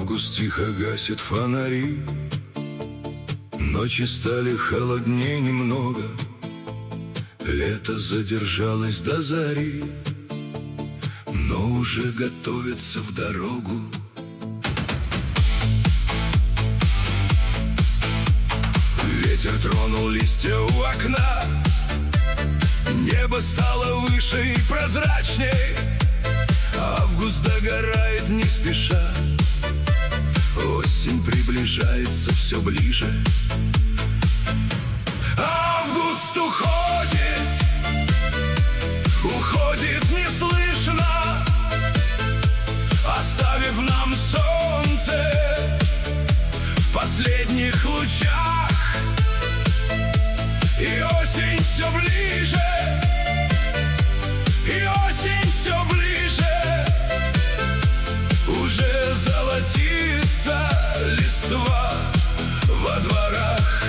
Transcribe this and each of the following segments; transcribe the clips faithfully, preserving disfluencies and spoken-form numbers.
Август тихо гасит фонари, ночи стали холоднее немного, лето задержалось до зари, но уже готовится в дорогу. Ветер тронул листья у окна, небо стало выше и прозрачней. Август догорает не спеша, осень приближается все ближе. Август уходит, уходит неслышно, оставив нам солнце в последних лучах. И осень все ближе, и осень все ближе, уже золотится листва во дворах.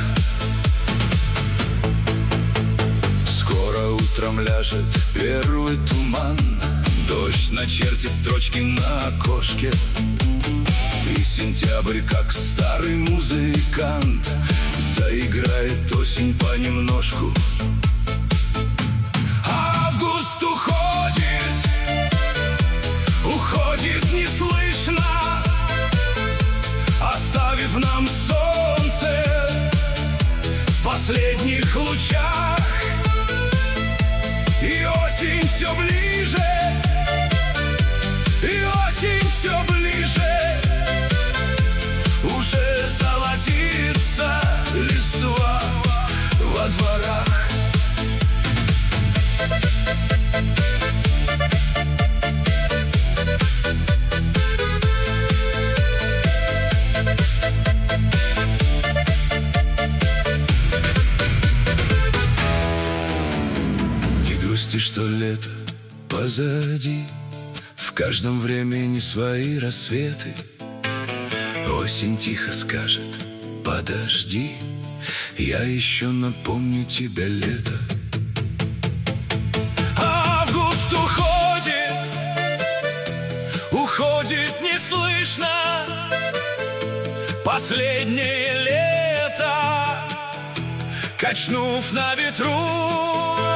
Скоро утром ляжет первый туман, дождь начертит строчки на окошке, и сентябрь, как старый музыкант, заиграет осень понемножку. Август уходит, уходит неслышно, оставив нам солнце в последних лучах. И осень все ближе, и осень все ближе, уже золотится листва во дворах. Не грусти, что лето позади, в каждом времени свои рассветы. Осень тихо скажет: подожди, я еще напомню тебе лето. Август уходит, уходит неслышно, последнее лето, качнув на ветру.